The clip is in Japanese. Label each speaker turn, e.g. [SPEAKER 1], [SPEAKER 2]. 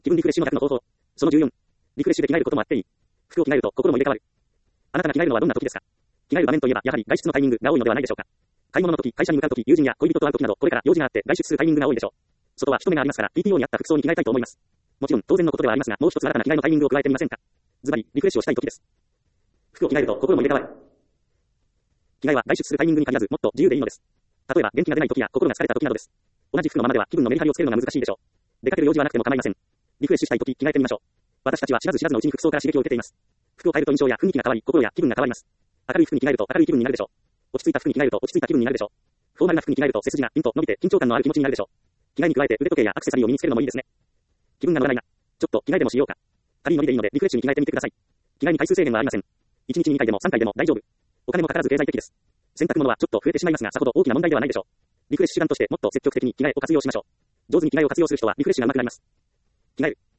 [SPEAKER 1] 気分リフレッシュの100の方法。その14。リフレッシュで着替えることもあっていい。服を着替えると心も入れ替わる。あなたが着替えるのはどんな時ですか？着替える場面といえば、やはり外出のタイミングが多いのではないでしょうか。買い物の時、会社に向かう時、友人や恋人と会う時など、これから用事があって外出するタイミングが多いでしょう。外は人目がありますから、PTO に合った服装に着替えたいと思います。もちろん、当然のことではありますが、もう一つ新たな着替えのタイミングを加えてみませんか？ズバリ、リフレッシュをしたい時です。服を着替えると心も入れ替わる。着替えは外出するタイミングに限らず、もっと自由でいいのです。例えば、元気が出ない時や心が疲れた時などです。同じ服のままでは気分のメリハリをつけるのが難しいでしょう。出かける用事はなくても構いません。リフレッシュしたい時、着替えてみましょう。私たちは知らず知らずのうちに服装から刺激を受けています。服を変えると印象や雰囲気が変わり、心や気分が変わります。明るい服に着替えると明るい気分になるでしょう。落ち着いた服に着替えると落ち着いた気分になるでしょう。フォーマルな服に着替えると背筋がピンと伸びて緊張感のある気持ちになるでしょう。着替えに加えて腕時計やアクセサリーを身につけるのもいいですね。気分が乗らないな。ちょっと着替えでもしようか。軽いノリでいいのでリフレッシュに着替えてみてください。着替えに回数制限はありません。1日に2回でも3回でも大丈夫。お金もかからず経済的です。洗濯物はちょっと増えてしまいますが、さほど大きな問題ではないでしょう。リフレッシュ手段としてもっと積極的に着替えを活用しましょう。上手に着替えを活用する人はリフレッシュが上手くなります。着替える。